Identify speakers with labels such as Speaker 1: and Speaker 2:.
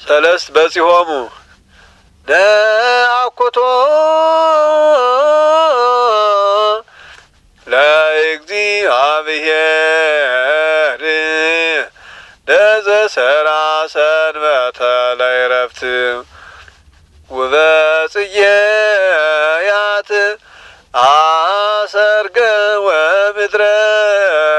Speaker 1: ሰለስት በጺሆሙ ነአኩቶ ለእግዚአብሔር ለዘሠራ ሰንበተ ለዕረፍት ወበጽጌያት አሰርገ ወምድረ